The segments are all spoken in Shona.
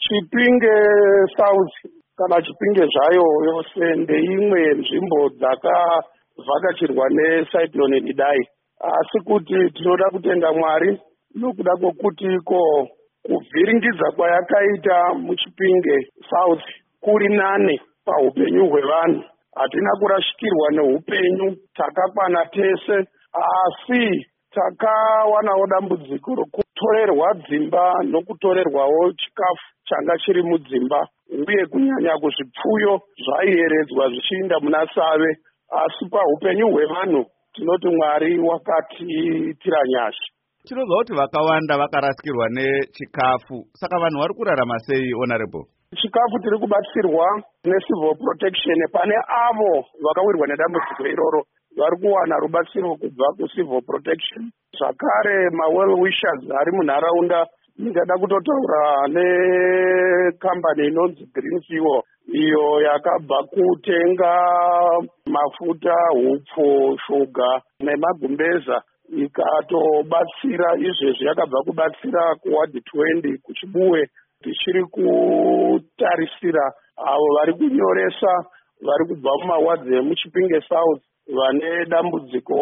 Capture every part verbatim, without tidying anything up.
Chipinge South kana Chipinge zvayo yose ndeimwe nzvimbo dzakavhakachirwa necyclone Idai. Asi kuti tinoda kutenda Mwari nokuda kwokuti iko kuvhiringidza kwayakaita muChipinge South kuri nane paupenyu hwevanhu. Hatina kurashikirwa neupenyu, takakwana tese, asi takawanawo dambudziko rokutorerwa dzimba nokutorerwawo chikafu changa chiri mudzimba, uye kunyanya kuzvipfuyo zvaiyeredzwa zvichiinda muna Save. Asi paupenyu hwevanhu tinoti Mwari wakatiitira nyasha. Tinozwa kuti vakawanda vakarasikirwa nechikafu, saka vanhu vari kurarama sei, Honorable? Chikafu tiri kubatsirwa necivil protection pane avo vakawirwa nedambudziko iroro vari kuwana rubatsiro kubva kucivil protection. Zvakare mawell wishers ari munharaunda, ndingada kutotaura nekambani inonzi Green Fuel iyo yakabva kutenga mafuta, hupfu, shuga nemagumbeza ikatobatsira. Izvezvi yakabva kubatsira kuwadi twenty kuchibuwe. Tichiri kutarisira avo vari kunyoresa vari kubva mumawadzi emuChipinge South vane dambudziko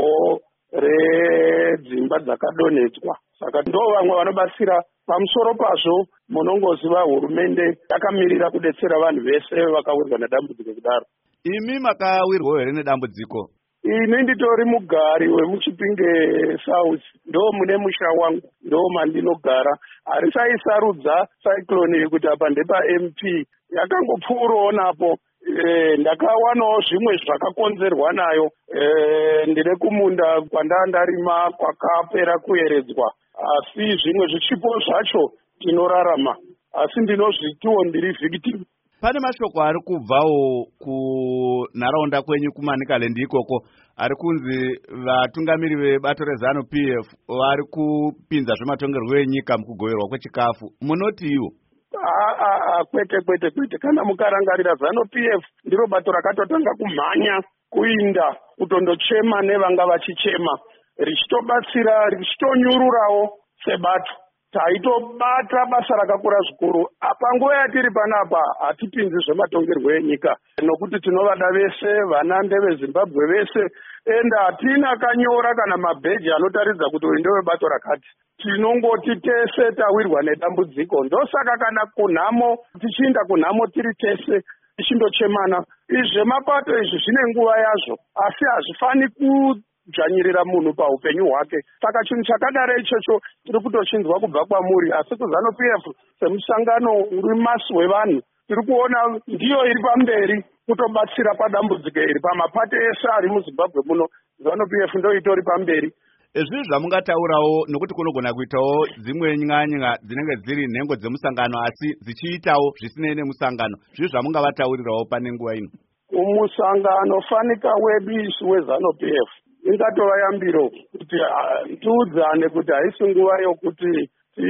redzimba dzakadonhedzwa. Saka ndo vamwe vanobatsira. Pamusoro pazvo munongoziva hurumende yakamirira kudetsera vanhu vese vakawirwa nedambudziko kudaro. Imi makawirwa here nedambudziko? Ini nditori mugari wemuChipinge South, ndo mune musha wangu, ndo mandinogara. Harisaisarudza cyclone iyi kuti apa ndepa M P, yakangopfuurawo napo. E, ndakawanawo zvimwe zvakakonzerwa nayo. E, ndine kumunda kwandandarima kwakapera kuyeredzwa, asi zvimwe zvichipo zvacho tinorarama, asi ndinozvitiwo ndiri victim. Pane mashoko ari kubvawo kunharaunda kwenyu kuManicaland ikoko ari kunzi vatungamiri vebato reZanu P F vari kupinza zvematongerwo enyika mukugoverwa kwechikafu. Munoti iwo? Aa, kwete kwete kwete. Kana mukarangarira ZANU P F ndiro bato rakatotanga kumhanya kuinda kutondochema nevanga vachichema, richitobatsira richitonyururawo sebato. Taitobata basa rakakura zvikuru. Panguva yatiri panapa hatipinzi zvematongerwo enyika nokuti tinovada vese, vana ndeveZimbabwe vese, enda hatina kanyora kana mabheji anotaridza kuti uyu ndewebato rakati. Tinongoti tese tawirwa nedambudziko. Ndosaka kana kunhamo tichiinda kunhamo tiri tese tichindochemana. Izvemapato izvi zvine nguva yazvo, asi hazvifani ku dzvanyirira munhu paupenyu hwake. Saka chinhu chakadaro ichocho tiri kutochinzwa kubva kwamuri, asi kuZANU P F semusangano uri masi wevanhu tiri kuona ndiyo iri pamberi kutobatsira padambudziko iri. Pamapato ese ari muZimbabwe muno ZANU P F ndo itori pamberi. Izvi zvamungataurawo nokuti kunogona kuitawo dzimwe nyanya dzinenge dziri nhengo dzemusangano asi dzichiitawo zvisinei nemusangano. Zvizvi zvamungavataurirawo pane nguva ino? Umusangano fanika wedu isu weZANU P F ingatova yambiro kuti tiudzane kuti haisi nguva yokuti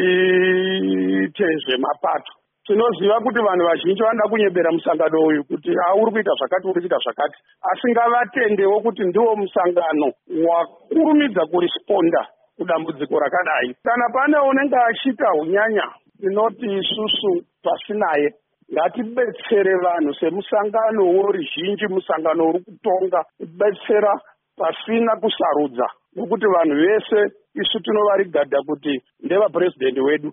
tiite zvemapato. Tinoziva kuti vanhu vazhinji vanoda kunyebera musangano uyu kuti auri kuita zvakati, uri kuita zvakati, asi ngavatendewo kuti ndiwo musangano wakurumidza kurisponda kudambudziko rakadai. Kana pane unenge achiita unyanya, tinoti isusu pasinaye ngatibetsere vanhu semusangano woruzhinji, musangano uri kutonga, kubetsera pasina kusarudza, nokuti vanhu vese isu tinovari gadha kuti ndeva president wedu.